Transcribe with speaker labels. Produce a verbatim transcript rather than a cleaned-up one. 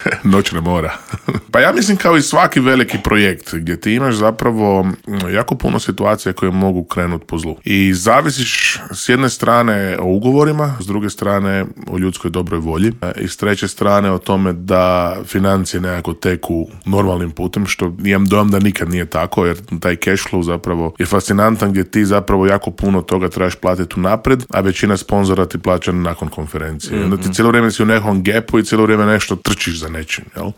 Speaker 1: Noćna mora. Pa ja mislim kao i svaki veliki projekt gdje ti imaš zapravo jako puno situacija koje mogu krenuti po zlu. I zavisiš s jedne strane o ugovorima, s druge strane o ljudskoj dobroj volji i s treće strane o tome da financije nekako teku normalnim putem, što imam dojam da nikad nije tako, jer taj cash flow zapravo je fascinantan gdje ti zapravo jako puno toga trebaš platiti unaprijed, a većina sponzora ti plaća nakon konferencije. Mm-hmm. Onda ti cijelo vrijeme si u nekom gapu i cijelo vrijeme nešto trčiš za nečim. Jel?